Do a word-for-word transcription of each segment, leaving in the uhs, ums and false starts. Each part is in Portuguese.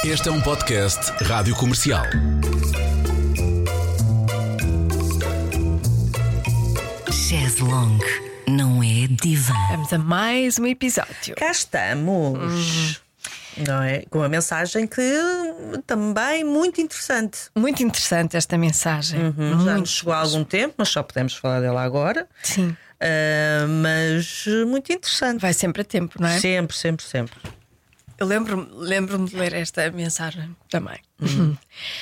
Este é um podcast Rádio Comercial. Chaise Longue não é divã. Vamos a mais um episódio. Cá estamos, hum. não é? Com uma mensagem que também muito interessante. Muito interessante esta mensagem. Uhum, já nos chegou há algum tempo, mas só podemos falar dela agora. Sim. Uh, mas muito interessante. Vai sempre a tempo, não é? Sempre, sempre, sempre. Eu lembro-me lembro-me de ler esta mensagem também. Uhum.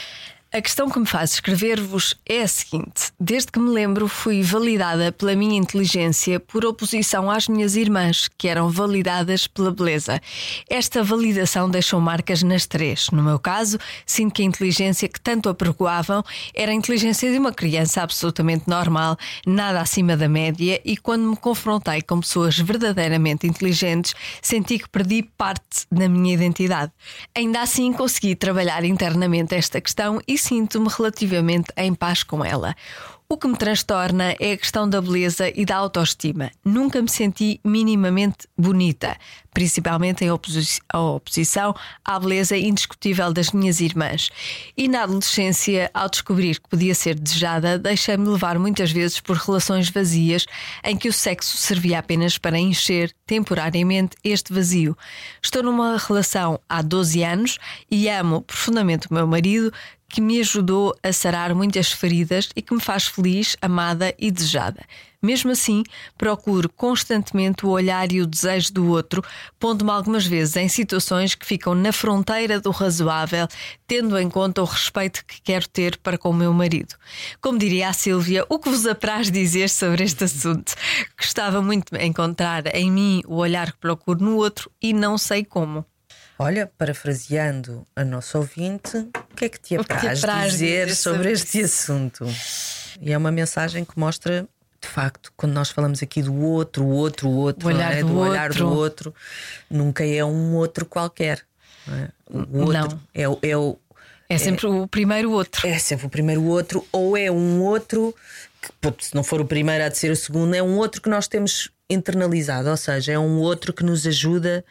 A questão que me faz escrever-vos é a seguinte: desde que me lembro, fui validada pela minha inteligência por oposição às minhas irmãs, que eram validadas pela beleza. Esta validação deixou marcas nas três. No meu caso, sinto que a inteligência que tanto apregoavam era a inteligência de uma criança absolutamente normal, nada acima da média, e quando me confrontei com pessoas verdadeiramente inteligentes, senti que perdi parte da minha identidade. Ainda assim, consegui trabalhar internamente esta questão e sinto-me relativamente em paz com ela. O que me transtorna é a questão da beleza e da autoestima. Nunca me senti minimamente bonita, principalmente em oposi- oposição à beleza indiscutível das minhas irmãs. E na adolescência, ao descobrir que podia ser desejada, deixei-me levar muitas vezes por relações vazias em que o sexo servia apenas para encher temporariamente este vazio. Estou numa relação há doze anos e amo profundamente o meu marido, que me ajudou a sarar muitas feridas e que me faz feliz, amada e desejada. Mesmo assim, procuro constantemente o olhar e o desejo do outro, pondo-me algumas vezes em situações que ficam na fronteira do razoável, tendo em conta o respeito que quero ter para com o meu marido. Como diria a Sílvia, o que vos apraz dizer sobre este assunto? Gostava muito de encontrar em mim o olhar que procuro no outro e não sei como. Olha, parafraseando a nossa ouvinte, o que é que te O que te apraz apraz dizer dizer sobre sobre este assunto? E é uma mensagem que mostra, de facto, quando nós falamos aqui do outro, o outro, o outro, O olhar não é? do do olhar outro. do outro, nunca é um outro qualquer. Não é? O outro Não. é, o- é o É sempre o primeiro outro. É sempre o primeiro outro, ou é um outro que, pô, se não for o primeiro, há de ser o segundo, é um outro que nós temos internalizado, ou seja, é um outro que nos ajuda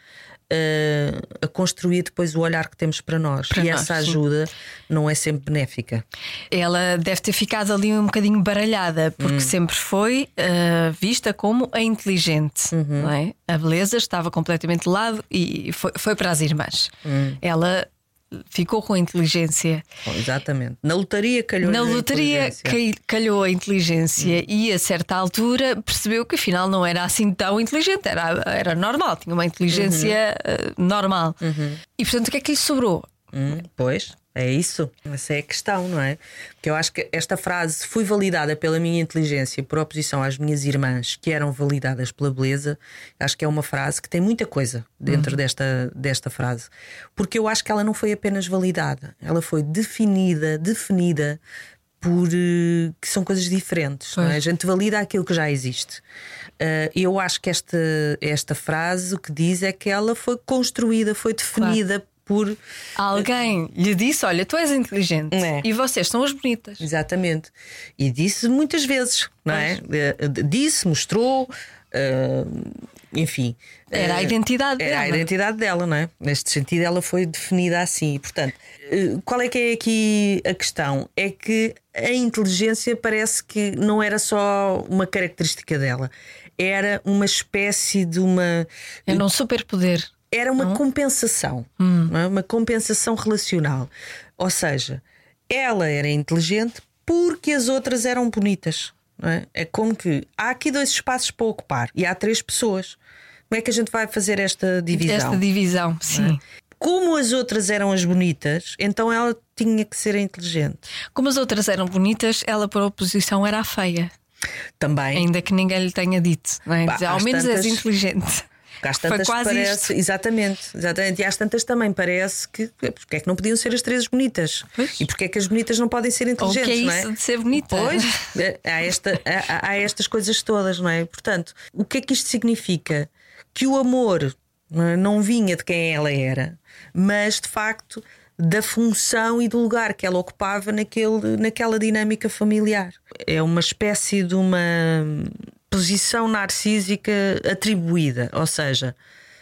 uh, a construir depois o olhar que temos para nós. Para e nós, essa sim. ajuda não é sempre benéfica. Ela deve ter ficado ali um bocadinho baralhada, porque sempre foi uh, vista como a inteligente, não é? A beleza estava completamente de lado e foi, foi para as irmãs. Ela ficou com a inteligência. Bom, exatamente. Na lotaria calhou Na lotaria cai- calhou a inteligência e a certa altura percebeu que afinal não era assim tão inteligente, era, era normal, tinha uma inteligência uh, normal. E portanto, o que é que lhe sobrou? Hum, pois, é isso. Essa é a questão, não é? Porque eu acho que esta frase fui validada pela minha inteligência por oposição às minhas irmãs, que eram validadas pela beleza. Acho que é uma frase que tem muita coisa dentro desta, desta frase. Porque eu acho que ela não foi apenas validada, ela foi definida, definida por uh, que são coisas diferentes, não é? A gente valida aquilo que já existe. Uh, eu acho que esta, esta frase o que diz é que ela foi construída, foi definida por Alguém lhe disse: olha, tu és inteligente É. e vocês são as bonitas. Exatamente. E disse muitas vezes, não é? Eh, Disse, mostrou, eh, enfim. Era a Eh, identidade Era dela. a identidade dela, não é? Neste sentido, ela foi definida assim. Portanto, eh, qual é que é aqui a questão? É que a inteligência parece que não era só uma característica dela, era uma espécie de uma. Era um superpoder. Era uma compensação, não é? Uma compensação relacional. Ou seja, ela era inteligente porque as outras eram bonitas, não é? É como que há aqui dois espaços para ocupar e há três pessoas. Como é que a gente vai fazer esta divisão? Esta divisão, sim. Como as outras eram as bonitas, então ela tinha que ser a inteligente. Como as outras eram bonitas, ela por oposição era a feia. Também. Ainda que ninguém lhe tenha dito, não é? Pá, Dizer, ao às menos és tantas- inteligente. Porque às Foi tantas quase parece, isto. exatamente, exatamente. E às tantas também parece que porque é que não podiam ser as três bonitas? Pois. E porque é que as bonitas não podem ser Ou o inteligentes? que é não é? isso de ser bonita? Pois, há, esta, há, há estas coisas todas, não é? Portanto, o que é que isto significa? Que o amor não é, não vinha de quem ela era, mas de facto da função e do lugar que ela ocupava naquele, naquela dinâmica familiar. É uma espécie de uma posição narcísica atribuída, ou seja,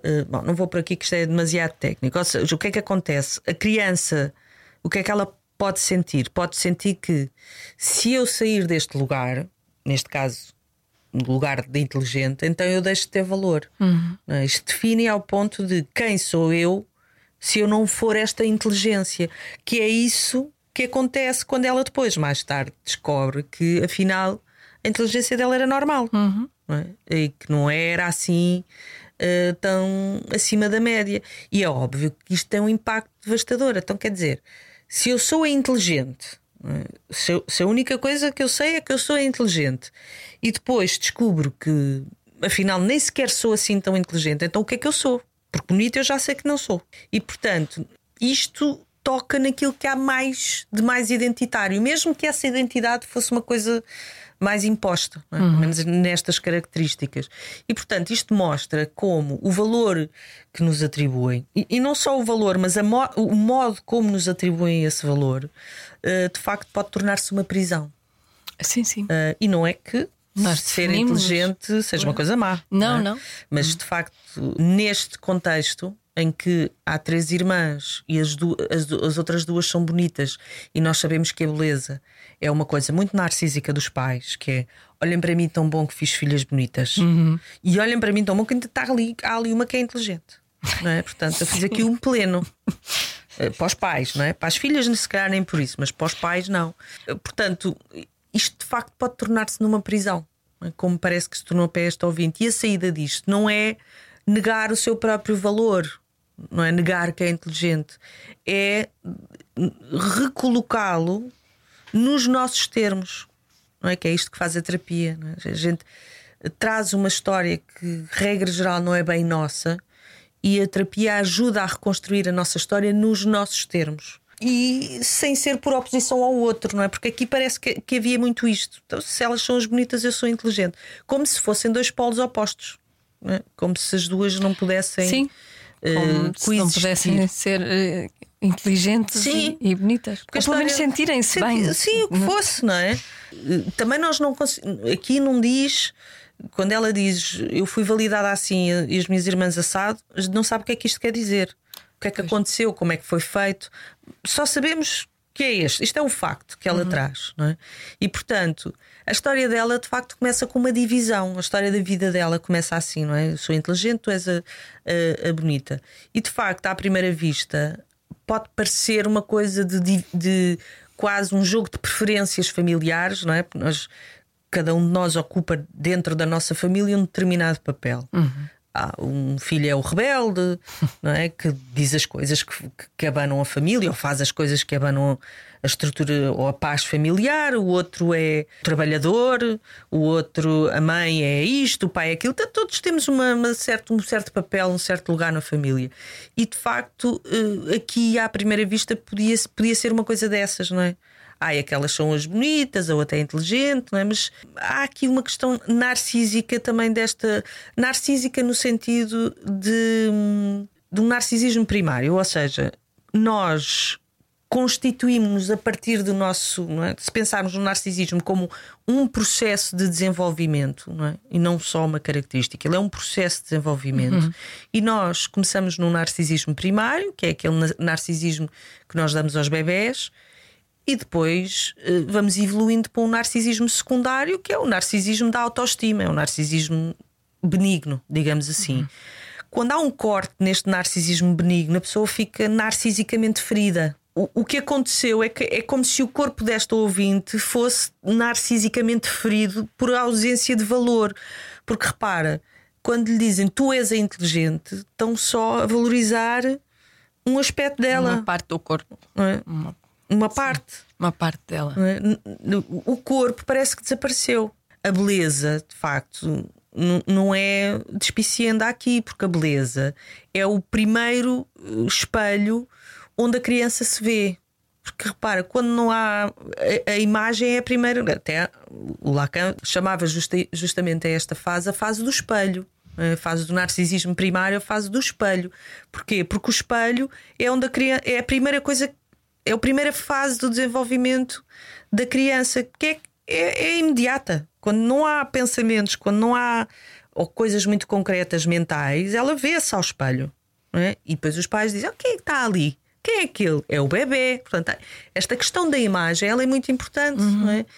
Uh, bom, não vou por aqui que isto é demasiado técnico. Ou seja, o que é que acontece? A criança, o que é que ela pode sentir? Pode sentir que se eu sair deste lugar, neste caso, lugar de inteligente, então eu deixo de ter valor. Uhum. Isto define ao ponto de quem sou eu se eu não for esta inteligência, que é isso que acontece quando ela depois, mais tarde, descobre que afinal a inteligência dela era normal. Uhum. Não é? E que não era assim uh, tão acima da média. E é óbvio que isto tem um impacto devastador. Então quer dizer, se eu sou inteligente, Se, eu, se a única coisa que eu sei é que eu sou inteligente e depois descubro que afinal nem sequer sou assim tão inteligente, então o que é que eu sou? Porque bonito eu já sei que não sou. E portanto isto toca naquilo que há mais de mais identitário, mesmo que essa identidade fosse uma coisa mais imposta, não é? Uhum. Pelo menos nestas características. E portanto isto mostra como o valor que nos atribuem, e, e não só o valor, mas a mo- o modo como nos atribuem esse valor, uh, de facto pode tornar-se uma prisão. Sim, sim. Uh, e não é que Nós ser definimos. inteligente seja uma coisa má. Não, não, é? não. Mas de facto, neste contexto em que há três irmãs e as, du- as, du- as outras duas são bonitas, e nós sabemos que a beleza é uma coisa muito narcísica dos pais, que é: olhem para mim tão bom que fiz filhas bonitas, uhum. e olhem para mim tão bom que ainda está ali, há ali uma que é inteligente, não é? Portanto, eu fiz aqui um pleno. Para os pais, não é? Para as filhas, se calhar nem por isso, mas para os pais, não. Portanto, isto de facto pode tornar-se numa prisão, como parece que se tornou para este ouvinte. E a saída disto não é negar o seu próprio valor, não é negar que é inteligente, é recolocá-lo nos nossos termos, não é? Que é isto que faz a terapia, não é? A gente traz uma história que, regra geral, não é bem nossa, e a terapia ajuda a reconstruir a nossa história nos nossos termos. E sem ser por oposição ao outro, não é? Porque aqui parece que, que havia muito isto. Então, se elas são as bonitas, eu sou inteligente. Como se fossem dois polos opostos, não é? Como se as duas não pudessem. Sim. Uh, Como se não pudessem ser uh, inteligentes sim. e, e bonitas. Porque ou pelo menos sentirem-se bem. Sim, o que fosse, não é? Também nós não conseguimos. Aqui não diz. Quando ela diz eu fui validada assim e as minhas irmãs assado, a gente não sabe o que é que isto quer dizer. O que é que pois. aconteceu, como é que foi feito. Só sabemos que é este. Isto é um facto que ela uhum. traz, não é? E portanto, a história dela de facto começa com uma divisão. A história da vida dela começa assim, não é? Eu sou inteligente, tu és a, a, a bonita. E de facto, à primeira vista, pode parecer uma coisa de, de, de quase um jogo de preferências familiares, não é? Porque nós, cada um de nós ocupa dentro da nossa família um determinado papel. Uhum. Ah, um filho é o rebelde, não é? Que diz as coisas que, que abanam a família, ou faz as coisas que abanam a estrutura ou a paz familiar. O outro é o trabalhador, o outro, a mãe é isto, o pai é aquilo. Então, todos temos uma, uma certo, um certo papel, um certo lugar na família. E de facto, aqui à primeira vista podia, podia ser uma coisa dessas, não é? Ai, aquelas são as bonitas, a outra é inteligente, não é? Mas há aqui uma questão narcísica também desta. Narcísica no sentido de, de um narcisismo primário, ou seja, nós constituímos-nos a partir do nosso. Não é? Se pensarmos no narcisismo como um processo de desenvolvimento, não é? E não só uma característica, ele é um processo de desenvolvimento. Uhum. E nós começamos num narcisismo primário, que é aquele narcisismo que nós damos aos bebés. E depois uh, vamos evoluindo para um narcisismo secundário, que é o narcisismo da autoestima, é um narcisismo benigno, digamos assim. Uhum. Quando há um corte neste narcisismo benigno, a pessoa fica narcisicamente ferida. O, o que aconteceu é que é como se o corpo desta ouvinte fosse narcisicamente ferido por ausência de valor. Porque repara, quando lhe dizem tu és a inteligente, estão só a valorizar um aspecto dela. Uma parte do corpo. Não é? Uma Uma parte. Sim, uma parte dela. O corpo parece que desapareceu. A beleza, de facto, não é despicienda aqui, porque a beleza é o primeiro espelho onde a criança se vê. Porque repara, quando não há. A, a imagem é a primeira. Até o Lacan chamava justa, justamente a esta fase a fase do espelho. A fase do narcisismo primário, a fase do espelho. Porquê? Porque o espelho é onde a criança. É a primeira coisa. É a primeira fase do desenvolvimento da criança, que é, é, é imediata. Quando não há pensamentos, quando não há ou coisas muito concretas mentais, ela vê-se ao espelho, não é? E depois os pais dizem: oh, quem é que está ali? Quem é aquele? É o bebê. Portanto, esta questão da imagem, ela é muito importante, uhum. não é?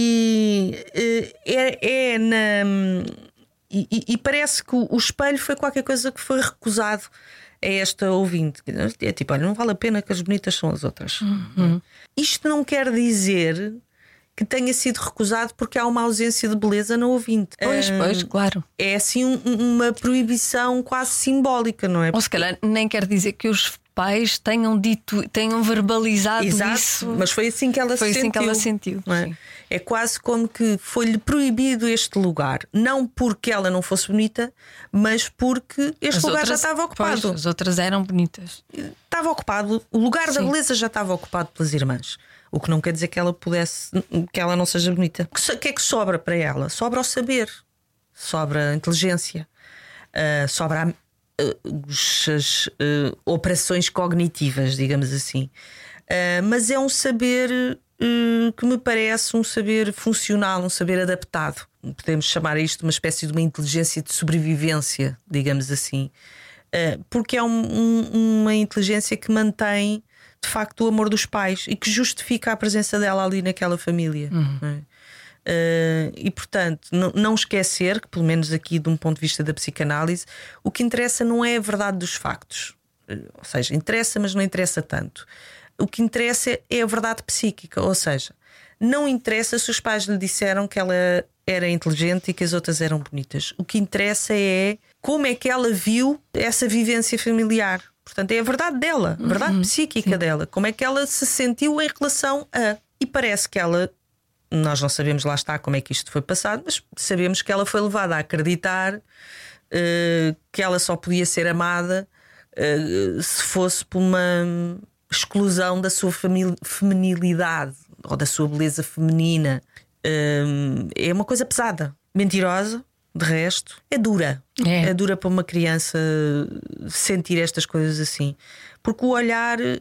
E é, é na e, e parece que o espelho foi qualquer coisa que foi recusado a esta ouvinte. É tipo: olha, não vale a pena, que as bonitas são as outras. Uhum. Isto não quer dizer que tenha sido recusado porque há uma ausência de beleza no ouvinte. Pois, uh, pois, claro. É assim um, uma proibição quase simbólica, não é? Ou se calhar nem quer dizer que os pais tenham dito, tenham verbalizado Exato, isso. Mas foi assim que ela foi se assim sentiu. que ela sentiu. Não é? É quase como que foi-lhe proibido este lugar. Não porque ela não fosse bonita, mas porque este as lugar outras, já estava ocupado. Pois, as outras eram bonitas. Estava ocupado. O lugar Sim. da beleza já estava ocupado pelas irmãs. O que não quer dizer que ela pudesse, que ela não seja bonita. O que é que sobra para ela? Sobra o saber, sobra a inteligência, uh, sobra a, uh, as uh, operações cognitivas, digamos assim. Uh, mas é um saber uh, que me parece um saber funcional, um saber adaptado. Podemos chamar isto uma espécie de uma inteligência de sobrevivência, digamos assim. Uh, porque é um, um, uma inteligência que mantém de facto o amor dos pais e que justifica a presença dela ali naquela família. Uhum. Não é? uh, e portanto não, não esquecer que, pelo menos aqui de um ponto de vista da psicanálise, o que interessa não é a verdade dos factos, uh, ou seja, interessa, mas não interessa tanto. O que interessa é a verdade psíquica, ou seja, não interessa se os pais lhe disseram que ela era inteligente e que as outras eram bonitas. O que interessa é como é que ela viu essa vivência familiar. Portanto, é a verdade dela, a verdade uhum, psíquica sim. dela. Como é que ela se sentiu em relação a. E parece que ela, nós não sabemos, lá está, como é que isto foi passado, mas sabemos que ela foi levada a acreditar uh, que ela só podia ser amada uh, se fosse por uma exclusão da sua feminilidade ou da sua beleza feminina. Uh, é uma coisa pesada, mentirosa. De resto, é dura. É. É dura para uma criança sentir estas coisas assim. Porque o olhar, eh,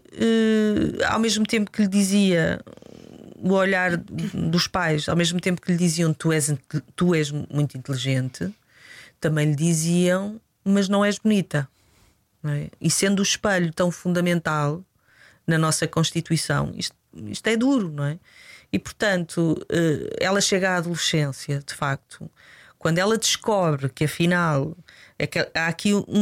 ao mesmo tempo que lhe dizia, o olhar dos pais, ao mesmo tempo que lhe diziam tu és, tu és muito inteligente, também lhe diziam, mas não és bonita. Não é? E sendo o espelho tão fundamental na nossa Constituição, isto, isto é duro, não é? E portanto, eh, ela chega à adolescência, de facto. Quando ela descobre que afinal é que há aqui um,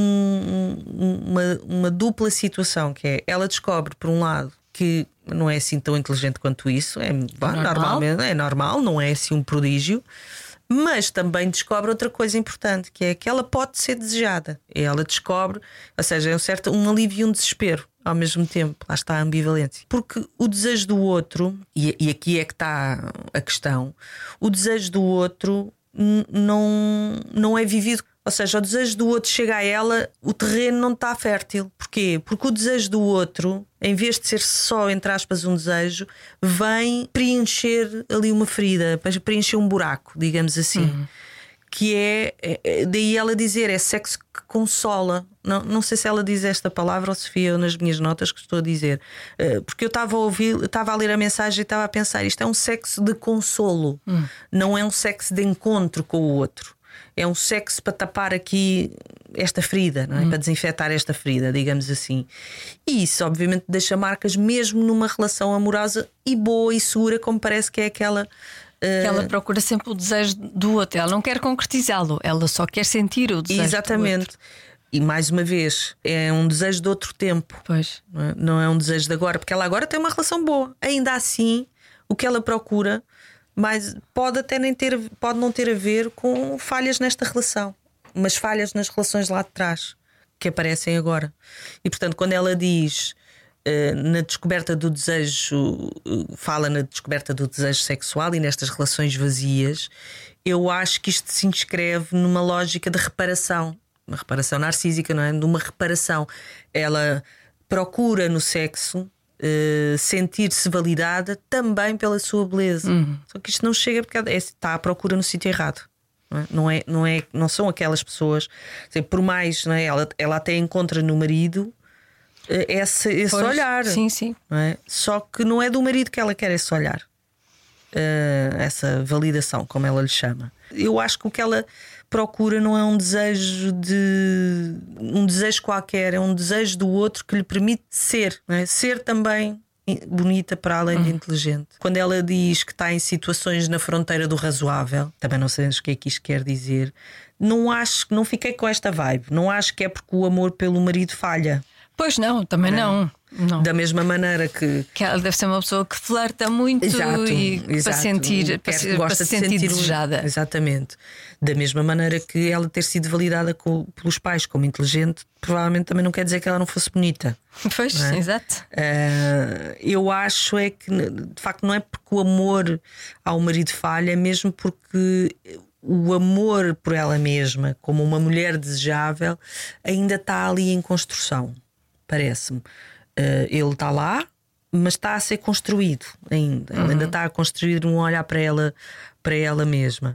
um, uma, uma dupla situação, que é, ela descobre por um lado que não é assim tão inteligente quanto isso, é, bah, normal. normalmente é normal, não é assim um prodígio, mas também descobre outra coisa importante, que é que ela pode ser desejada. E ela descobre, ou seja, é um certo um alívio e um desespero ao mesmo tempo. Lá está a ambivalência. Porque o desejo do outro, e, e aqui é que está a questão, o desejo do outro não, não é vivido. Ou seja, o desejo do outro chega a ela, o terreno não está fértil. Porquê? Porque o desejo do outro, em vez de ser só, entre aspas, um desejo, vem preencher ali uma ferida, preencher um buraco, digamos assim. Uhum. Que é, é, daí ela dizer, é sexo que consola. Não, não sei se ela diz esta palavra ou Sofia, nas minhas notas que estou a dizer, uh, porque eu estava a ouvir, estava a ler a mensagem e estava a pensar, isto é um sexo de consolo, hum. não é um sexo de encontro com o outro. É um sexo para tapar aqui esta ferida, não é? Hum. Para desinfetar esta ferida, digamos assim. E isso obviamente deixa marcas mesmo numa relação amorosa e boa e segura, como parece que é aquela. Que ela procura sempre o desejo do outro. Ela não quer concretizá-lo, ela só quer sentir o desejo. Exatamente. Do outro. E mais uma vez, é um desejo de outro tempo. Pois. Não é? Não é um desejo de agora, porque ela agora tem uma relação boa. Ainda assim, o que ela procura, mas pode até nem ter, pode não ter a ver com falhas nesta relação, mas falhas nas relações lá de trás que aparecem agora. E portanto, quando ela diz Uh, na descoberta do desejo, uh, fala na descoberta do desejo sexual e nestas relações vazias, eu acho que isto se inscreve numa lógica de reparação, uma reparação narcísica, não é? Numa reparação. Ela procura no sexo uh, sentir-se validada também pela sua beleza. Uhum. Só que isto não chega porque é, está à procura no sítio errado. Não, é, não, é, não são aquelas pessoas, por mais, não é? ela, ela até encontra no marido esse, esse pois, olhar, sim, sim. Não é? Só que não é do marido que ela quer esse olhar, uh, essa validação, como ela lhe chama. Eu acho que o que ela procura não é um desejo de um desejo qualquer, é um desejo do outro que lhe permite ser, não é? Ser também bonita para além de inteligente. Quando ela diz que está em situações na fronteira do razoável, também não sabemos o que é que isto quer dizer. Não acho, não fiquei com esta vibe. Não acho que é porque o amor pelo marido falha. Pois não, também não. não. Não. Da mesma maneira que... que ela deve ser uma pessoa que flerta muito. Exato, e exato. para sentir, para, ser, gosta para de sentir, sentir desejada. Exatamente. Da mesma maneira que ela ter sido validada com, pelos pais como inteligente, provavelmente também não quer dizer que ela não fosse bonita. Pois, é? Exato. Uh, eu acho é que de facto não é porque o amor ao marido falha, é mesmo porque o amor por ela mesma, como uma mulher desejável, ainda está ali em construção, parece-me. Uh, ele está lá, mas está a ser construído ainda. Uhum. Ele ainda está a construir um olhar para ela, para ela mesma.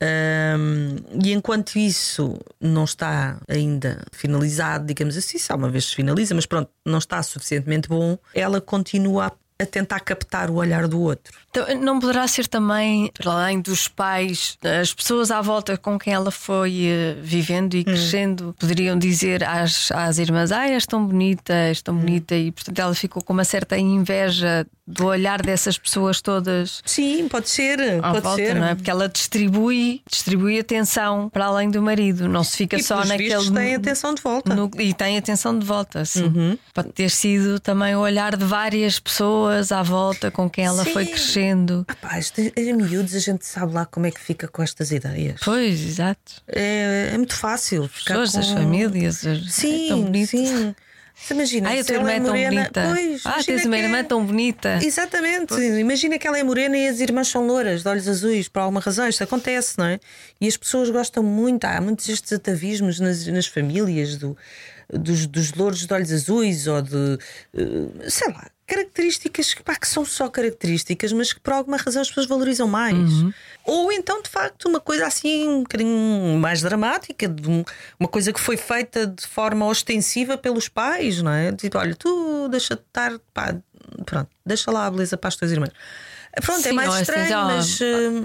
Um, e enquanto isso não está ainda finalizado, digamos assim, só uma vez se finaliza, mas pronto, não está suficientemente bom, ela continua a a tentar captar o olhar do outro. Então, não poderá ser também, para além dos pais, as pessoas à volta com quem ela foi uh, vivendo e crescendo, hum. poderiam dizer às, às irmãs: ah, és tão bonita, és tão hum. bonita, e portanto ela ficou com uma certa inveja do olhar dessas pessoas todas. Sim, pode ser, à pode volta, ser. Não é? Porque ela distribui, distribui atenção para além do marido, não se fica e só naquele. Tem atenção de volta. No, e tem atenção de volta, sim. Uhum. Pode ter sido também o olhar de várias pessoas à volta com quem ela sim. foi crescendo. Rapaz, em miúdos a gente sabe lá como é que fica com estas ideias. Pois, exato. É, é muito fácil. As pessoas, com... as famílias. As... Sim, é tão bonito. sim. Você imagina, Ai, a tua irmã é tão bonita. Pois, ah, tens uma irmã é... tão bonita. Exatamente. Pois. Imagina que ela é morena e as irmãs são louras, de olhos azuis, por alguma razão. Isto acontece, não é? E as pessoas gostam muito. Há muitos estes atavismos nas, nas famílias do, dos, dos louros de olhos azuis ou de, sei lá, características pá, que são só características, mas que por alguma razão as pessoas valorizam mais. Uhum. Ou então, de facto, uma coisa assim um bocadinho mais dramática, de um, uma coisa que foi feita de forma ostensiva pelos pais, não é? Tipo, olha, tu deixa de estar, pá, pronto, deixa lá a beleza para as tuas irmãs. Pronto, sim, é mais estranho, é mas.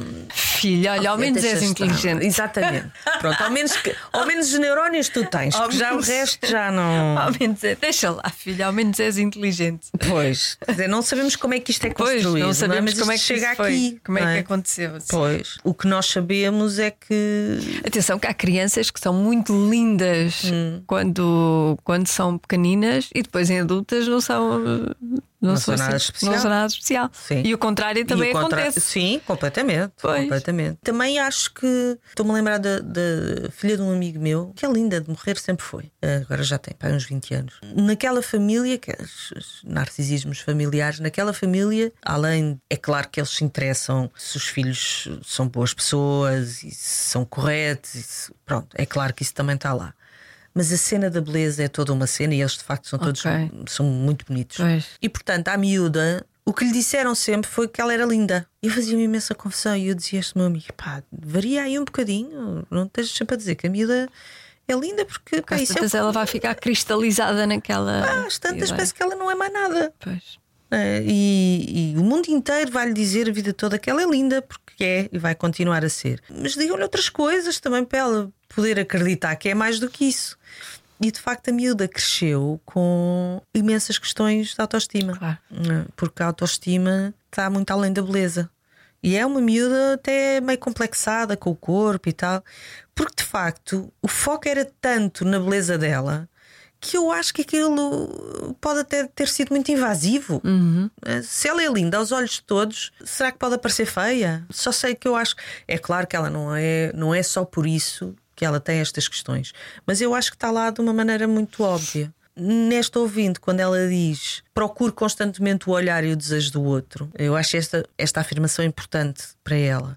Filha, olha, ao menos és inteligente. Exatamente. Pronto, ao menos, que, ao menos os neurónios tu tens, porque já o resto já não. Ao menos é, deixa lá, filha, ao menos és inteligente. Pois, quer dizer, não sabemos como é que isto é construído, pois, não sabemos não é? Mas como é que chega foi, aqui. Como é é? que aconteceu? Assim. Pois, o que nós sabemos é que. Atenção, que há crianças que são muito lindas hum. quando, quando são pequeninas e depois em adultas não são. Não, não sou nada assim, especial. Não sou nada especial. Sim. E o contrário também o contra... acontece. Sim, completamente, completamente. Também acho que estou-me a lembrar da, da filha de um amigo meu, que é linda, de morrer sempre foi. Agora já tem pá, uns vinte anos. Naquela família, que é os narcisismos familiares, naquela família, além, é claro que eles se interessam se os filhos são boas pessoas e se são corretos. E se... Pronto, é claro que isso também está lá. Mas a cena da beleza é toda uma cena e eles de facto são todos okay. são muito bonitos. Pois. E portanto, à miúda, o que lhe disseram sempre foi que ela era linda. E eu fazia uma imensa confusão e eu dizia a este meu amigo: pá, varia aí um bocadinho, não estejas sempre a dizer que a miúda é linda, porque pá, às tantas é... ela vai ficar cristalizada naquela. Ah, às tantas parece que ela não é mais nada. Pois. É, e, e o mundo inteiro vai-lhe dizer a vida toda que ela é linda, porque é e vai continuar a ser. Mas digam-lhe outras coisas também para ela poder acreditar que é mais do que isso. E de facto a miúda cresceu com imensas questões de autoestima. Claro. Porque a autoestima está muito além da beleza. E é uma miúda até meio complexada com o corpo e tal. Porque de facto o foco era tanto na beleza dela que eu acho que aquilo pode até ter sido muito invasivo. Uhum. Se ela é linda aos olhos de todos, será que pode parecer feia? Só sei que eu acho. É claro que ela não é, não é só por isso que ela tem estas questões, mas eu acho que está lá de uma maneira muito óbvia. Neste ouvinte, quando ela diz procure constantemente o olhar e o desejo do outro, eu acho esta, esta afirmação importante para ela.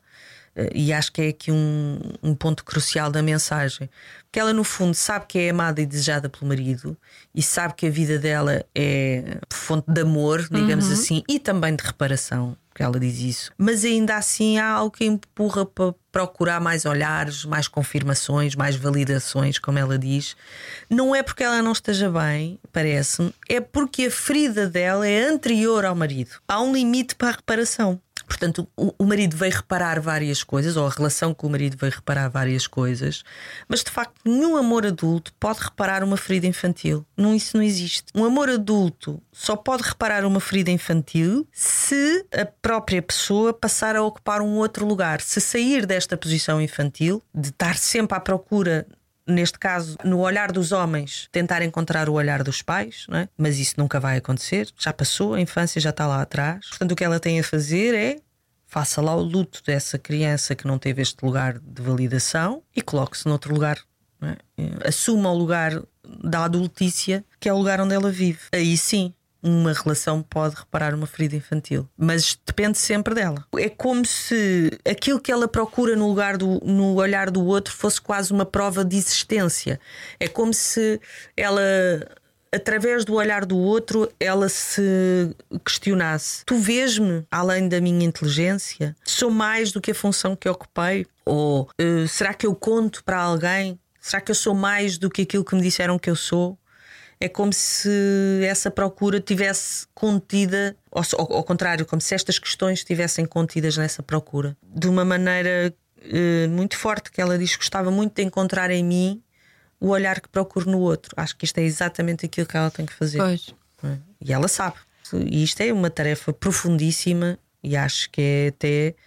E acho que é aqui um, um ponto crucial da mensagem. Porque ela no fundo sabe que é amada e desejada pelo marido e sabe que a vida dela é fonte de amor, digamos uhum. assim, e também de reparação, porque ela diz isso. Mas ainda assim há algo que empurra para procurar mais olhares, mais confirmações, mais validações, como ela diz. Não é porque ela não esteja bem, parece-me, é porque a ferida dela é anterior ao marido. Há um limite para a reparação. Portanto, o, o marido veio reparar várias coisas, ou a relação com o marido veio reparar várias coisas, mas de facto nenhum amor adulto pode reparar uma ferida infantil. Não, isso não existe. Um amor adulto só pode reparar uma ferida infantil se a própria pessoa passar a ocupar um outro lugar. Se sair desta posição infantil, de estar sempre à procura, neste caso, no olhar dos homens, tentar encontrar o olhar dos pais, não é? Mas isso nunca vai acontecer. Já passou, a infância já está lá atrás. Portanto, o que ela tem a fazer é: faça lá o luto dessa criança que não teve este lugar de validação e coloque-se noutro lugar, não é? Assuma o lugar da adultícia, que é o lugar onde ela vive. Aí sim, uma relação pode reparar uma ferida infantil, mas depende sempre dela. É como se aquilo que ela procura no, lugar do, no olhar do outro fosse quase uma prova de existência. É como se ela, através do olhar do outro, ela se questionasse: tu vês-me além da minha inteligência? Sou mais do que a função que ocupei? Ou uh, será que eu conto para alguém? Será que eu sou mais do que aquilo que me disseram que eu sou? É como se essa procura tivesse contida, ou ao contrário, como se estas questões estivessem contidas nessa procura, de uma maneira eh, muito forte, que ela diz que gostava muito de encontrar em mim o olhar que procuro no outro. Acho que isto é exatamente aquilo que ela tem que fazer. Pois. E ela sabe. E isto é uma tarefa profundíssima, e acho que é até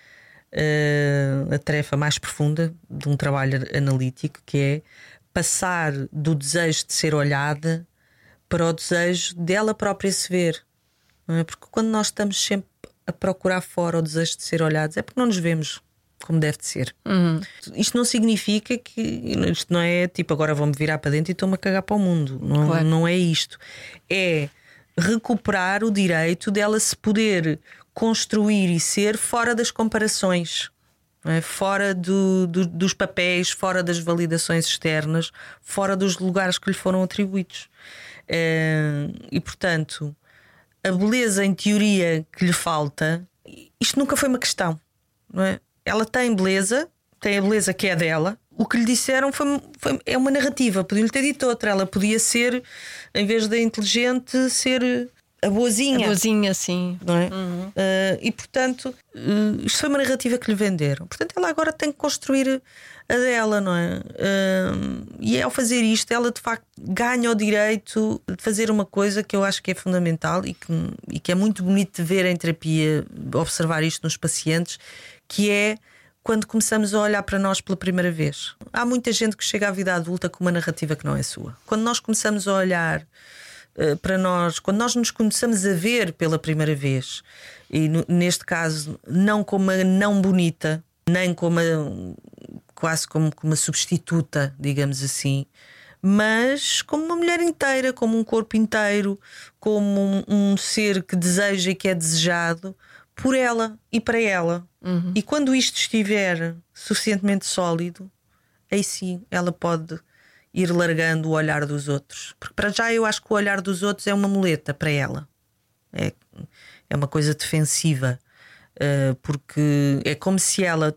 uh, a tarefa mais profunda de um trabalho analítico, que é passar do desejo de ser olhada para o desejo dela própria se ver, não é? Porque quando nós estamos sempre a procurar fora o desejo de ser olhados, é porque não nos vemos como deve de ser. Uhum. Isto não significa que isto não é tipo agora vou-me virar para dentro e estou-me a cagar para o mundo. Não, claro. Não é isto. É recuperar o direito dela se poder construir e ser fora das comparações, não é? Fora do, do, dos papéis, fora das validações externas, fora dos lugares que lhe foram atribuídos. Uh, e portanto, a beleza em teoria que lhe falta, isto nunca foi uma questão, não é? Ela tem beleza, tem a beleza que é dela. O que lhe disseram foi, foi, é uma narrativa. Podiam-lhe ter dito outra. Ela podia ser, em vez da inteligente, ser a boazinha. A boazinha, sim. Não é? Uhum. Uh, e portanto, uh, isto foi uma narrativa que lhe venderam. Portanto, ela agora tem que construir a dela, não é? Uh, e ao fazer isto, ela de facto ganha o direito de fazer uma coisa que eu acho que é fundamental e que, e que é muito bonito de ver em terapia, observar isto nos pacientes, que é quando começamos a olhar para nós pela primeira vez. Há muita gente que chega à vida adulta com uma narrativa que não é sua. Quando nós começamos a olhar uh, para nós, quando nós nos começamos a ver pela primeira vez, e no, neste caso não como uma não bonita, nem como uma, quase como uma substituta, digamos assim, mas como uma mulher inteira, como um corpo inteiro, como um, um ser que deseja e que é desejado por ela e para ela. Uhum. E quando isto estiver suficientemente sólido, aí sim ela pode ir largando o olhar dos outros. Porque para já eu acho que o olhar dos outros é uma muleta para ela. É, é uma coisa defensiva. Uh, porque é como se ela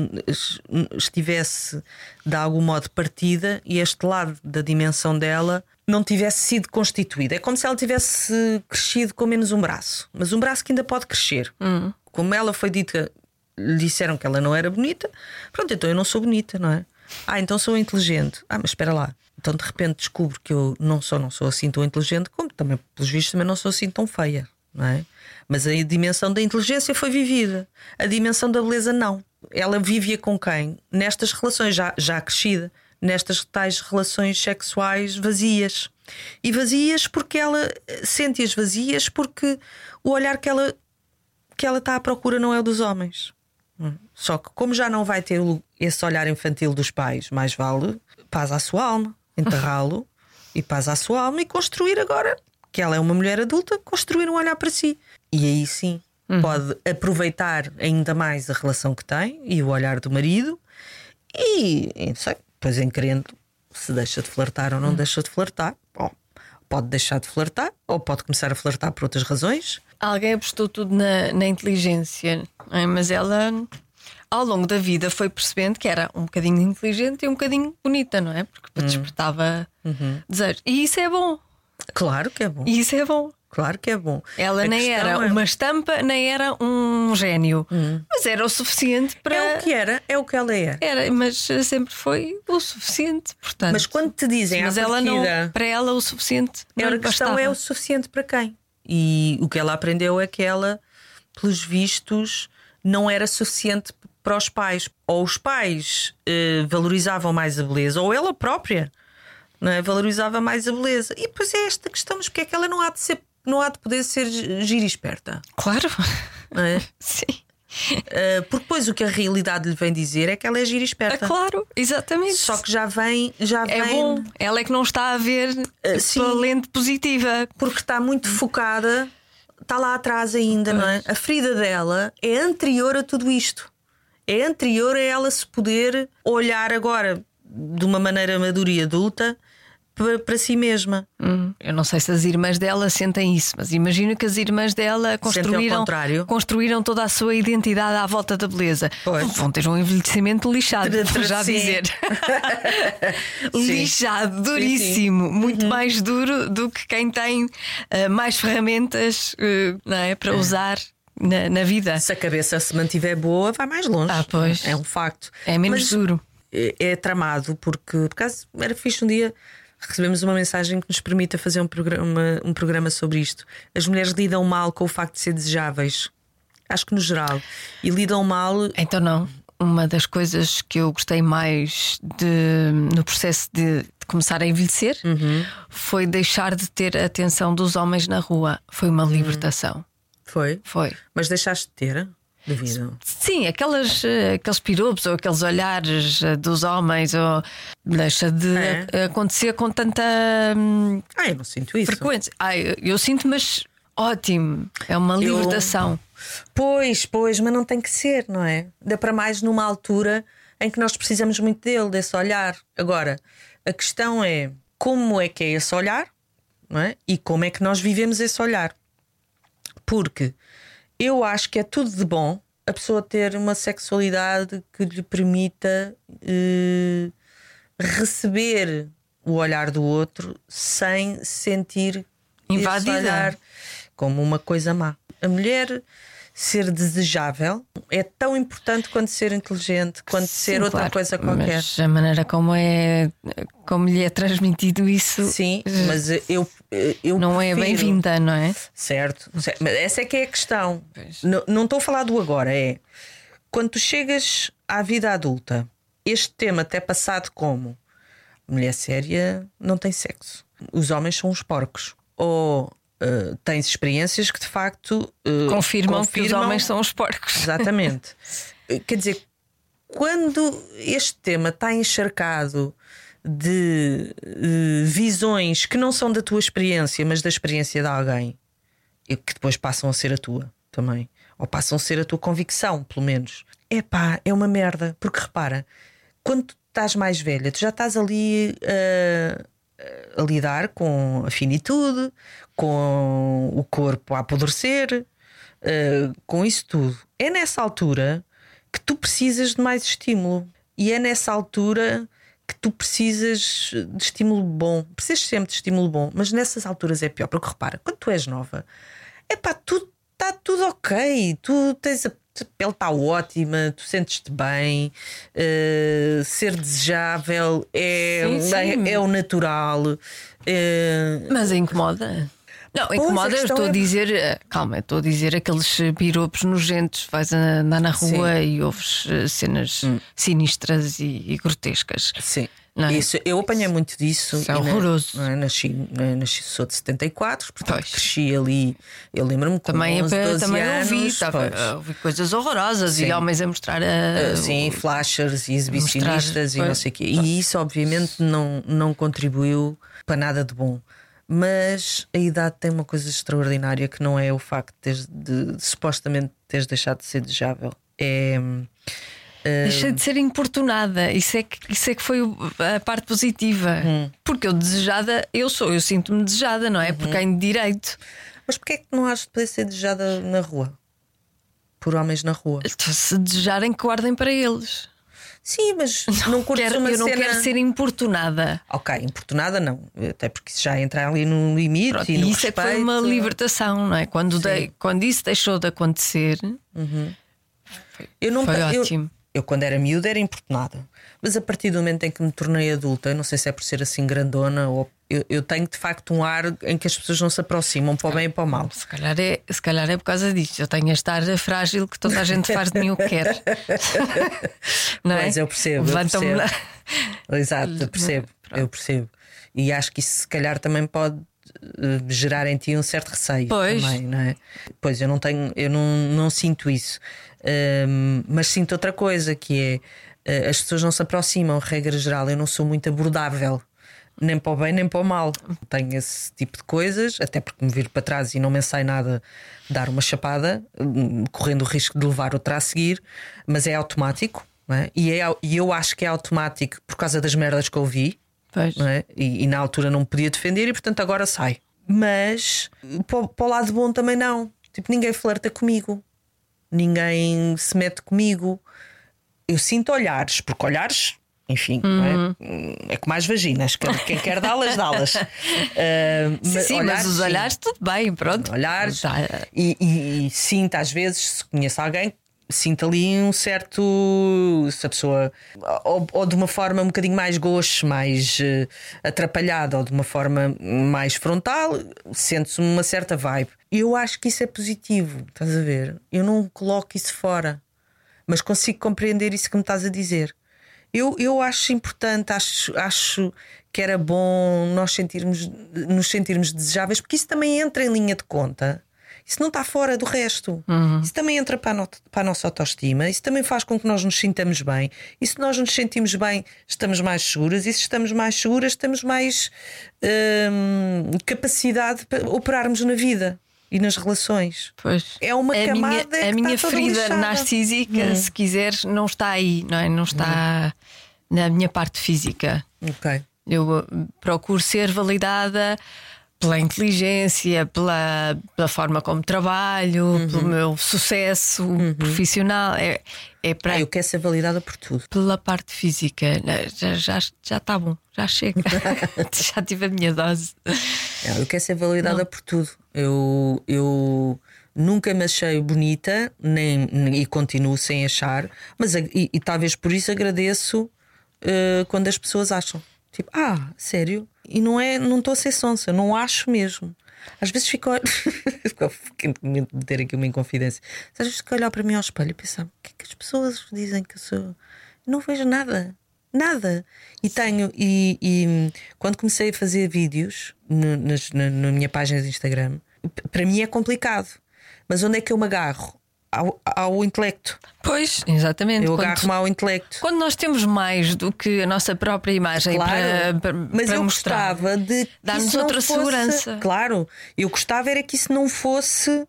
estivesse de algum modo partida e este lado da dimensão dela não tivesse sido constituído. É como se ela tivesse crescido com menos um braço, mas um braço que ainda pode crescer. Uhum. Como ela foi dita, lhe disseram que ela não era bonita, pronto, então eu não sou bonita, não é? Ah, então sou inteligente. Ah, mas espera lá, então de repente descubro que eu não só não sou assim tão inteligente, como também, pelos vistos, também não sou assim tão feia, não é? Mas a dimensão da inteligência foi vivida, a dimensão da beleza não. Ela vivia com quem? Nestas relações já, já crescida, nestas tais relações sexuais vazias. E vazias porque ela sente-as vazias porque o olhar que ela, que ela está à procura não é o dos homens. Só que como já não vai ter esse olhar infantil dos pais, mais vale paz à sua alma, enterrá-lo e paz à sua alma e construir agora, que ela é uma mulher adulta, construir um olhar para si. E aí sim Uhum. pode aproveitar ainda mais a relação que tem e o olhar do marido e, e não sei, depois em querendo se deixa de flertar ou não uhum. deixa de flertar. Bom, pode deixar de flertar ou pode começar a flertar por outras razões. Alguém apostou tudo na, na inteligência, não é? Mas ela ao longo da vida foi percebendo que era um bocadinho inteligente e um bocadinho bonita, não é? Porque uhum. despertava uhum. desejo. E isso é bom. Claro que é bom. E isso é bom. Claro que é bom. Ela A nem questão era é- uma estampa, nem era um gênio, mas era o suficiente para. É o que era, é o que ela é. Era, mas sempre foi o suficiente, portanto. Mas quando te dizem mas à ela não, partida, para ela o suficiente não a lhe questão bastava. é o suficiente para quem? E o que ela aprendeu é que ela, pelos vistos, não era suficiente para os pais. Ou os pais eh, valorizavam mais a beleza, ou ela própria, não é? Valorizava mais a beleza. E depois é esta questão, mas porque é que ela não há de ser, não há de poder ser gira e esperta? Claro. Não é? Sim. Uh, porque depois o que a realidade lhe vem dizer é que ela é gira e É esperta. claro, exatamente. Só que já vem, já é vem bom. Ela é que não está a ver a sim. sua lente positiva. porque está muito focada, está lá atrás ainda, não é? A ferida dela é anterior a tudo isto. É anterior a ela se poder olhar agora de uma maneira madura e adulta para, para si mesma. Hum, eu não sei se as irmãs dela sentem isso, mas imagino que as irmãs dela construíram, contrário. construíram toda a sua identidade à volta da beleza. Pois. Vão ter um envelhecimento lixado, vou já Sim. dizer. Sim. Lixado, duríssimo, muito Uhum. mais duro do que quem tem uh, mais ferramentas uh, não é, para usar na, na vida. Se a cabeça se mantiver boa, vai mais longe. Ah, pois. É um facto. É menos Mas duro. É, é tramado, porque por acaso era fixe um dia. Recebemos uma mensagem que nos permita fazer um programa, um programa sobre isto. As mulheres lidam mal com o facto de ser desejáveis. Acho que no geral. E lidam mal. Então não. Uma das coisas que eu gostei mais de, no processo de, de começar a envelhecer Uhum. foi deixar de ter a atenção dos homens na rua. Foi uma libertação. Foi? Foi. Mas deixaste de ter? Devido. Sim, aquelas, eh, aqueles piropos ou aqueles olhares eh, dos homens ou deixa de É. a- acontecer com tanta hum, Ah, eu não sinto isso. frequência. Ai, eu, eu sinto, mas ótimo. É uma Eu- libertação. Pois, pois, mas não tem que ser, não é? Dá para mais numa altura em que nós precisamos muito dele, desse olhar. Agora, a questão é como é que é esse olhar, não é? E como é que nós vivemos esse olhar. Porque eu acho que é tudo de bom a pessoa ter uma sexualidade que lhe permita eh, receber o olhar do outro sem sentir Invadida. esse olhar como uma coisa má. A mulher ser desejável é tão importante quanto ser inteligente, quanto ser Sim, outra claro, coisa qualquer. Mas a maneira como é como lhe é transmitido isso Sim, mas eu, eu não é prefiro- bem-vinda, não é? Certo, certo. Mas essa é que é a questão. Não, não estou a falar do agora, é quando tu chegas à vida adulta, este tema até passado como mulher séria não tem sexo, os homens são uns porcos, ou uh, tens experiências que de facto uh, Confirmam, que os confirmam- homens são os porcos. Exatamente. Quer dizer, quando este tema está encharcado de eh, visões que não são da tua experiência, mas da experiência de alguém, e que depois passam a ser a tua também, ou passam a ser a tua convicção, pelo menos, epá, é uma merda. Porque repara, quando tu estás mais velha, tu já estás ali eh, a lidar com a finitude, com o corpo a apodrecer, eh, com isso tudo. É nessa altura que tu precisas de mais estímulo. E é nessa altura que tu precisas de estímulo bom. Precisas sempre de estímulo bom, mas nessas alturas é pior. Porque repara, quando tu és nova, epá, tu está tudo ok. Tu tens a a pele está ótima, tu sentes-te bem, uh, ser desejável é, Sim, sim. é o natural. uh, Mas incomoda. Não, Pois, incomoda, a eu questão estou é- a dizer, eh, calma, eu estou a dizer aqueles eh, piropos nojentos, vais a andar na rua Sim. e ouves eh, cenas sinistras e, e grotescas. Sim. Não é? Isso, eu apanhei muito disso. Isso é e na- horroroso. não é? Nasci, na- nasci, sou de setenta e quatro, portanto Pois. cresci ali. Eu lembro-me com Também, onze, eu- doze também anos. ouvi, estava, pois. ouvi coisas horrorosas Sim. e homens a mostrar a. Uh, sim, flashers e exibicionistas mostrar, e não pois. sei o quê. E isso, obviamente, não, não contribuiu para nada de bom. Mas a idade tem uma coisa extraordinária que não é o facto de, teres- de, de supostamente teres deixado de ser desejável. É. uh, Deixei de ser importunada. Isso é que, isso é que foi o- a parte positiva. Hum. Porque eu desejada, eu sou, eu sinto-me desejada, não é? Uhum. Por quem de direito. Mas porquê é que não has de poder ser desejada na rua? Por homens na rua? Se desejarem, que guardem para eles. Sim, mas não curtes Quero- uma eu não cena. quero ser importunada. Ok, importunada não. Até porque isso já entra ali no limite. Pronto, e e no isso é que foi respeito. uma libertação, não é? Quando, Sim. dei, quando isso deixou de acontecer, Eu não foi eu, ótimo. eu, quando era miúda, era importunada. Mas a partir do momento em que me tornei adulta, eu não sei se é por ser assim grandona ou. Eu, eu tenho de facto um ar em que as pessoas não se aproximam para o bem e para o mal. Se calhar, é, se calhar é por causa disso. Eu tenho este ar frágil que toda a gente faz de mim o que quer. Não é? Pois, eu percebo. Eu Levantam-me percebo. lá. Exato, eu percebo. Eu percebo. E acho que isso se calhar também pode eh, gerar em ti um certo receio. Pois. Também, não é? Pois eu não tenho, eu não, não sinto isso. Ahm, mas sinto outra coisa que é eh, as pessoas não se aproximam, regra geral. Eu não sou muito abordável, nem para o bem nem para o mal. Tenho esse tipo de coisas, até porque me viro para trás e não me sai nada dar uma chapada, hum, correndo o risco de levar outra a seguir, mas é automático, não é? E, é, e eu acho que é automático por causa das merdas que eu vi. Pois. Não é? e, e na altura não me podia defender e portanto agora sai. Mas para, para o lado bom também não. Tipo, ninguém flerta comigo, ninguém se mete comigo. Eu sinto olhares, porque olhares, enfim, não é? É como as vaginas, quem, quem quer dá-las, dá-las. Uh, Sim, sim, mas os sim. olhares, tudo bem, pronto. Olhares Tá. e, e, e sinto às vezes, se conheço alguém, sinto ali um certo. Se a pessoa. Ou, ou de uma forma um bocadinho mais gosto, mais uh, atrapalhada, ou de uma forma mais frontal, sente-se uma certa vibe. Eu acho que isso é positivo, estás a ver? Eu não coloco isso fora, mas consigo compreender isso que me estás a dizer. Eu, eu acho importante, acho, acho que era bom nós sentirmos, nos sentirmos desejáveis, porque isso também entra em linha de conta. Isso não está fora do resto. Uhum. Isso também entra para a, no, para a nossa autoestima. Isso também faz com que nós nos sintamos bem. E se nós nos sentimos bem, estamos mais seguras. E se estamos mais seguras, temos mais hum, capacidade para operarmos na vida e nas relações. Pois. É uma a camada minha, que a está minha toda ferida lixada. narcísica, Hum. se quiseres, não está aí, não é? Não está na minha parte física. Ok. Eu uh, procuro ser validada pela inteligência, pela, pela forma como trabalho, Uhum. pelo meu sucesso profissional. É, é para Ah, eu quero ser validada por tudo. pela parte física. Já, já, já está bom, já chega. Já tive a minha dose. É, eu quero ser validada por tudo. Eu, eu nunca me achei bonita, nem, nem- e continuo sem achar, mas a- e, e talvez por isso agradeço eh, quando as pessoas acham. Tipo, ah, sério? E não é, não estou a ser sonsa, não acho mesmo. Às vezes fico a meter aqui uma inconfidência. Às vezes fico a olhar para mim ao espelho e pensar: o que é que as pessoas dizem que eu sou? Eu não vejo nada. Nada. E tenho, e, e quando comecei a fazer vídeos no, nas- na, na minha página de Instagram, p- para mim é complicado. Mas onde é que eu me agarro? Ao, ao intelecto. Pois, exatamente. Eu Quando- agarro-me ao intelecto. Quando nós temos mais do que a nossa própria imagem Claro, para, para, mas para eu mostrar, gostava de que dar-nos isso não outra fosse- segurança. Claro, eu gostava era que isso não fosse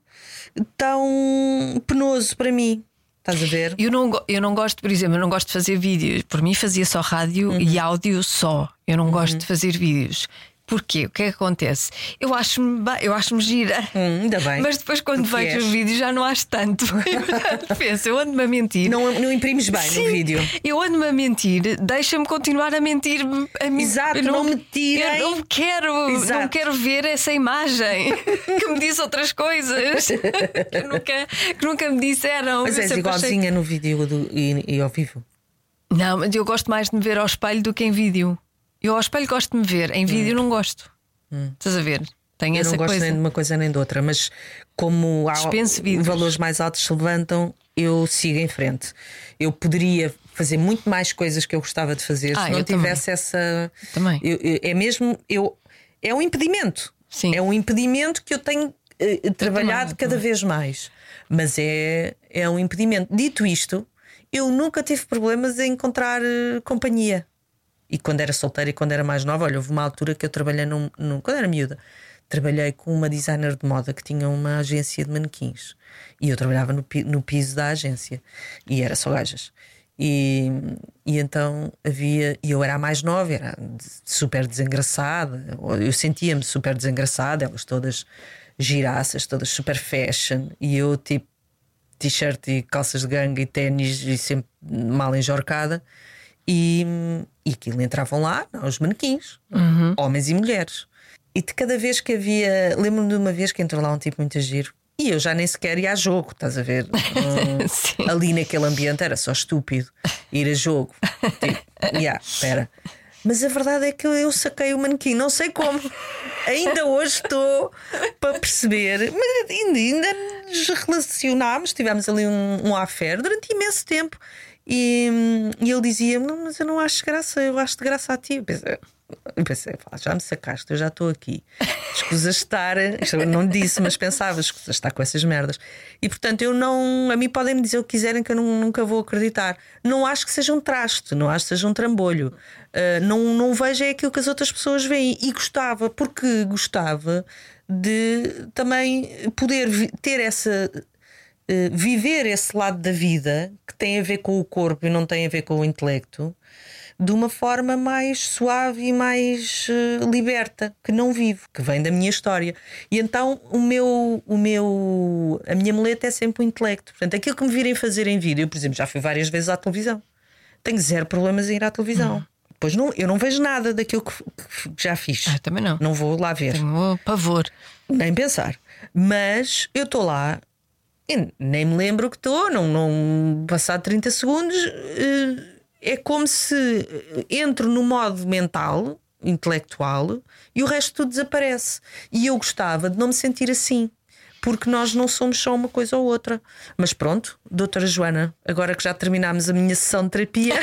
tão penoso para mim. Estás a ver? Eu não, go- eu não gosto, por exemplo, eu não gosto de fazer vídeos. Por mim fazia só rádio Uhum. e áudio só. Eu não gosto de fazer vídeos. Porquê? O que é que acontece? Eu acho-me ba- eu acho-me gira. Hum, ainda bem. Mas depois, quando Porque vejo és. os vídeos, já não acho tanto. Penso, eu ando-me a mentir. Não, não imprimes bem Sim, no vídeo. Eu ando-me a mentir, deixa-me continuar a mentir a mim. Exato, Eu não me tirem. Eu não quero, Exato. não quero ver essa imagem que me diz outras coisas que nunca, que nunca me disseram. Mas Eu és sempre achei- igualzinha no vídeo do- e, e ao vivo. Não, mas eu gosto mais de me ver ao espelho do que em vídeo. Eu ao espelho gosto de me ver, em vídeo não gosto. Estás a ver? Tenho Eu essa não gosto coisa. nem de uma coisa nem de outra, mas como há Dispenso vídeos. valores mais altos se levantam, eu sigo em frente. Eu poderia fazer muito mais coisas que eu gostava de fazer Ah, se não eu também. tivesse essa. Também. Eu- eu- é mesmo. Eu, é um impedimento. Sim. É um impedimento que eu tenho eh, trabalhado eu cada vez mais. Mas é, é um impedimento. Dito isto, eu nunca tive problemas em encontrar eh, companhia. E quando era solteira e quando era mais nova, olha, houve uma altura que eu trabalhei num, num- quando era miúda, trabalhei com uma designer de moda que tinha uma agência de manequins. E eu trabalhava no, pi- no piso da agência. E era só gajas. E, e então havia. E eu era a mais nova, era de- super desengraçada. Eu sentia-me super desengraçada, elas todas giraças, todas super fashion. E eu tipo. t-shirt e calças de ganga e ténis e sempre mal enjorcada. E, e aquilo entravam lá os manequins, uhum. homens e mulheres. E de cada vez que havia, lembro-me de uma vez que entrou lá um tipo muito giro. E eu já nem sequer ia a jogo, estás a ver? Um, ali naquele ambiente era só estúpido ir a jogo. Tipo, yeah, espera. Mas a verdade é que eu saquei o manequim, não sei como. Ainda hoje estou para perceber. Mas ainda, ainda nos relacionámos, tivemos ali um, um affair durante imenso tempo. E, e ele dizia-me: não, mas eu não acho graça, eu acho de graça a ti. Eu pensei, eu pensei já me sacaste, eu já estou aqui. Escusas estar, isto eu não disse, mas pensava, escusas estar com essas merdas. E portanto, eu não. A mim podem me dizer o que quiserem, que eu não, nunca vou acreditar. Não acho que seja um traste, não acho que seja um trambolho. Uh, não, não vejo é aquilo que as outras pessoas veem. E gostava, porque gostava de também poder ter essa. Uh, viver esse lado da vida que tem a ver com o corpo e não tem a ver com o intelecto de uma forma mais suave e mais uh, liberta, que não vivo, que vem da minha história. E então o meu, o meu, a minha muleta é sempre o intelecto. Portanto, aquilo que me virem fazer em vídeo, eu, por exemplo, já fui várias vezes à televisão, tenho zero problemas em ir à televisão. Hum. Pois não, eu não vejo nada daquilo que, que já fiz. Ah, também não. Não vou lá ver. Tenho pavor. Nem pensar. Mas eu estou lá. E nem me lembro que estou, não, não, passado trinta segundos, é como se entro no modo mental, intelectual, e o resto tudo desaparece. E eu gostava de não me sentir assim, porque nós não somos só uma coisa ou outra. Mas pronto, doutora Joana, agora que já terminámos a minha sessão de terapia.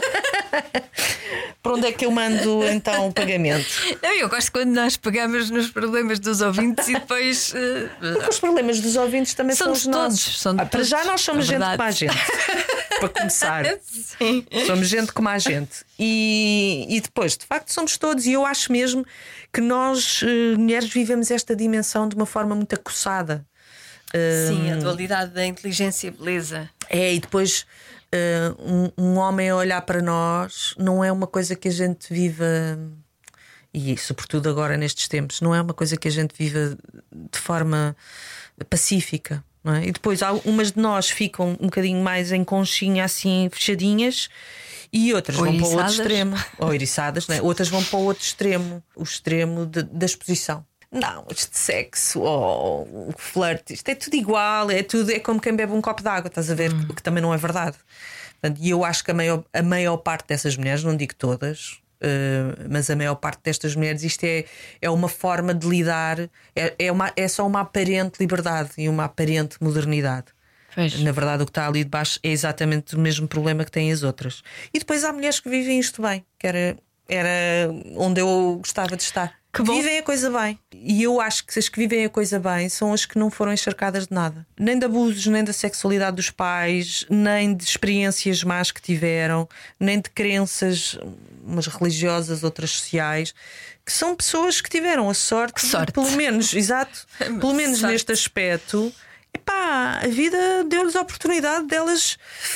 Para onde é que eu mando então o pagamento? Não, eu gosto quando nós pegamos nos problemas dos ouvintes e depois. Uh... Porque os problemas dos ouvintes também são, são os nossos. São de ah, para já nós somos é gente como a gente. Para começar, sim. Somos gente como a gente. E, e depois, de facto, somos todos. E eu acho mesmo que nós, uh, mulheres, vivemos esta dimensão de uma forma muito acossada. Sim, uh, a dualidade da inteligência e beleza. É, e depois. Uh, um, um homem a olhar para nós não é uma coisa que a gente viva, e sobretudo agora nestes tempos, não é uma coisa que a gente viva de forma pacífica, não é? E depois umas de nós ficam um bocadinho mais em conchinha, assim, fechadinhas, e outras ou vão eriçadas. para o outro extremo, ou eriçadas, não é? Outras vão para o outro extremo, o extremo de, da exposição. Não, este sexo ou oh, o flerte, isto é tudo igual, é tudo, é como quem bebe um copo de água, estás a ver? Hum. Que também não é verdade. Portanto, e eu acho que a maior, a maior parte dessas mulheres, não digo todas, uh, mas a maior parte destas mulheres, isto é, é uma forma de lidar, é, é, uma, é só uma aparente liberdade e uma aparente modernidade. Vejo. Na verdade, o que está ali de baixo é exatamente o mesmo problema que têm as outras. E depois há mulheres que vivem isto bem, que era, era onde eu gostava de estar. Que vivem a coisa bem. E eu acho que as que vivem a coisa bem são as que não foram encharcadas de nada, nem de abusos, nem da sexualidade dos pais, nem de experiências más que tiveram, nem de crenças, umas religiosas, outras sociais, que são pessoas que tiveram a sorte, sorte. De, pelo menos, exato, pelo menos sorte. Neste aspecto, epá, a vida deu-lhes a oportunidade delas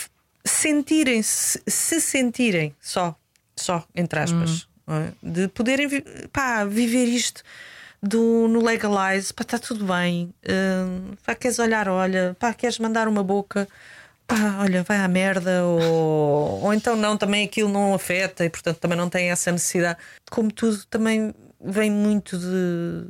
sentirem-se, se sentirem só, só, entre aspas. Hum. De poderem pá, viver isto do, no legalize, pá, está tudo bem. Uh, pá, queres olhar, olha, pá, queres mandar uma boca, pá, olha, vai à merda, ou, ou então não, também aquilo não afeta e portanto também não tem essa necessidade. Como tudo, também vem muito de,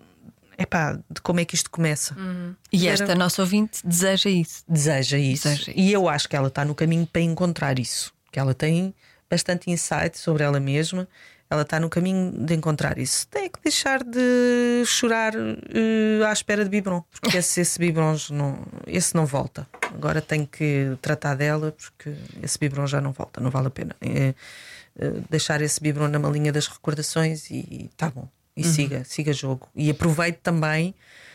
epá, de como é que isto começa. Uhum. E esta Era... nossa ouvinte deseja isso. Deseja isso. Deseja e isso. Eu acho que ela está no caminho para encontrar isso, que ela tem bastante insight sobre ela mesma. Ela está no caminho de encontrar isso. Tem que deixar de chorar uh, à espera de biberon, porque esse, esse biberon não, esse não volta. Agora tem que tratar dela, porque esse biberon já não volta, não vale a pena. É, é, deixar esse biberon na malinha das recordações e tá bom. E uhum. siga, siga jogo. E aproveite também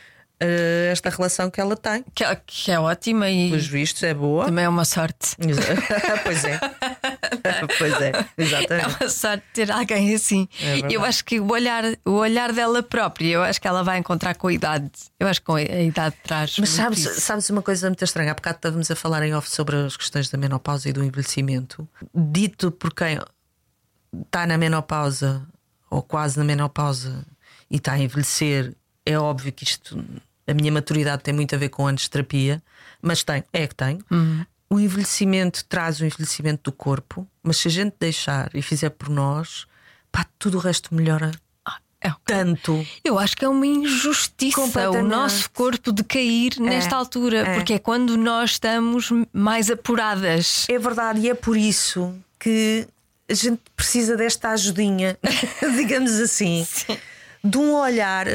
Uh, esta relação que ela tem, que é, que é ótima e pelos vistos é boa. Também é uma sorte. Pois é. Pois é, exatamente. É uma sorte ter alguém assim. É eu acho que o olhar, o olhar dela própria, eu acho que ela vai encontrar com a idade. Eu acho que com a idade traz. Mas sabes, sabes uma coisa muito estranha? Há bocado estávamos a falar em off sobre as questões da menopausa e do envelhecimento. Dito por quem está na menopausa ou quase na menopausa e está a envelhecer, é óbvio que isto A minha maturidade tem muito a ver com anos de terapia, mas tem, é que tem. Uhum. O envelhecimento traz o envelhecimento do corpo, mas se a gente deixar e fizer por nós, pá, tudo o resto melhora É. tanto. Eu acho que é uma injustiça o nosso corpo decair nesta altura, é. porque é quando nós estamos mais apuradas. É verdade, e é por isso que a gente precisa desta ajudinha, digamos assim, Sim. de um olhar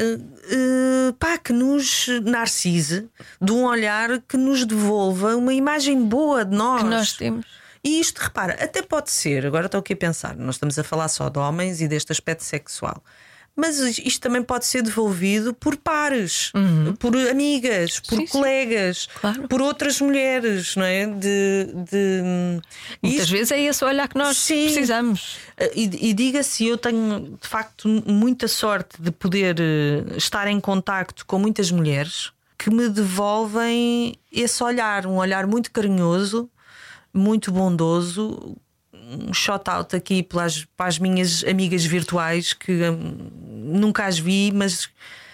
uh, pá, que nos narcise, de um olhar que nos devolva uma imagem boa de nós. Que nós temos. E isto, repara, até pode ser, agora estou aqui a pensar, nós estamos a falar só de homens e deste aspecto sexual. Mas isto também pode ser devolvido por pares, uhum. por amigas, por sim, colegas, sim. Claro. por outras mulheres, não é? De, de... Muitas isto... vezes é esse olhar que nós sim. precisamos. E, e diga-se, eu tenho de facto muita sorte de poder estar em contacto com muitas mulheres que me devolvem esse olhar, um olhar muito carinhoso, muito bondoso. Um shout-out aqui pelas, para as minhas amigas virtuais que hum, nunca as vi, mas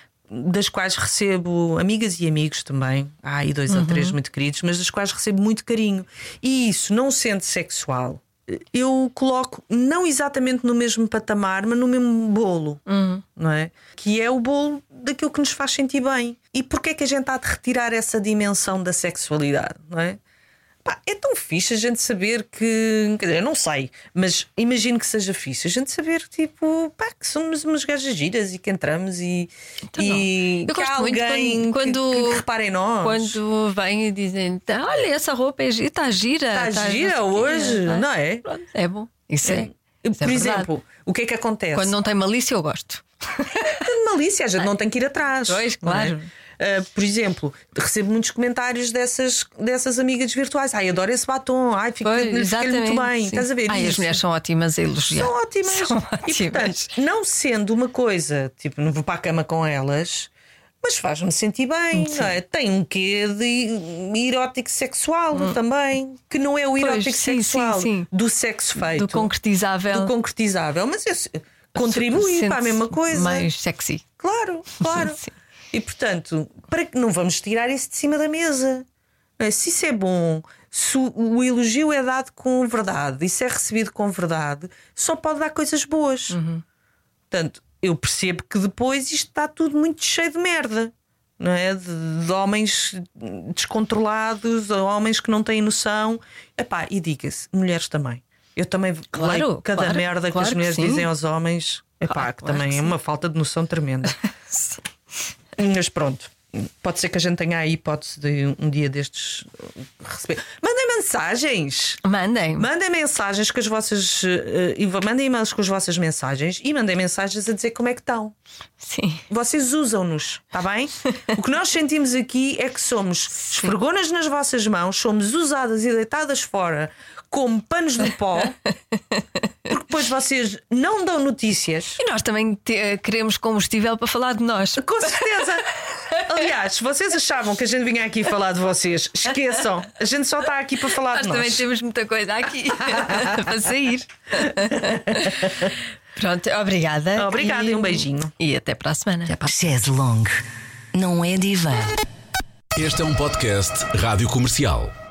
das quais recebo, amigas e amigos também, há aí dois uhum. ou três muito queridos, mas das quais recebo muito carinho. E isso, não sendo sexual, eu coloco não exatamente no mesmo patamar, mas no mesmo bolo, uhum. não é? Que é o bolo daquilo que nos faz sentir bem. E porquê é que a gente há de retirar essa dimensão da sexualidade, não é? Pá, é tão fixe a gente saber que. Quer dizer, eu não sei, mas imagino que seja fixe a gente saber tipo, pá, que somos umas gajas giras e que entramos e, então, e eu que há gosto alguém muito quando, que, quando, que repara em nós. Quando vêm e dizem: olha, essa roupa é gira, está gira. Está tá gira hoje, não, não é? Pronto, é bom. Isso é. é. Por é exemplo, o que é que acontece? Quando não tem malícia, eu gosto. Tem malícia, a gente não tem que ir atrás. Pois, claro. Uh, por exemplo, recebo muitos comentários dessas, dessas amigas virtuais. Ai, adoro esse batom, ai, fica-lhe muito bem. Sim. Estás a ver? Ai, isso? As mulheres são ótimas a elogiar. São ótimas. São ótimas. E, portanto, não sendo uma coisa, tipo, não vou para a cama com elas, mas faz-me sentir bem, não é? Tem um quê de erótico sexual hum. também, que não é o erótico pois, sim, sexual sim, sim. do sexo feito, do concretizável, do concretizável. Mas isso contribui para a mesma coisa. Mais sexy. Claro, claro. E portanto, para que não vamos tirar isso de cima da mesa? Se isso é bom, se o elogio é dado com verdade e se é recebido com verdade, só pode dar coisas boas. Uhum. Portanto, eu percebo que depois isto está tudo muito cheio de merda, não é? De, de homens descontrolados, de homens que não têm noção. Epá, e diga-se, mulheres também. Eu também claro, leio cada claro, merda claro que as mulheres que dizem aos homens. Epá, que claro também que é uma falta de noção tremenda. Mas pronto, pode ser que a gente tenha a hipótese de um dia destes receber. Mandem mensagens. Mandem. Mandem mensagens com as vossas. Uh, mandem e-mails com as vossas mensagens e mandem mensagens a dizer como é que estão. Sim. Vocês usam-nos, está bem? O que nós sentimos aqui é que somos esfregonas nas vossas mãos, somos usadas e deitadas fora como panos de pó, porque depois vocês não dão notícias. E nós também te, queremos combustível para falar de nós. Com certeza. Aliás, se vocês achavam que a gente vinha aqui falar de vocês, esqueçam. A gente só está aqui para falar nós de nós. Nós também temos muita coisa aqui para sair. Pronto, obrigada. Obrigada e, e um beijinho. E até para a semana. Chaise Longue não é divã. Este é um podcast Rádio Comercial.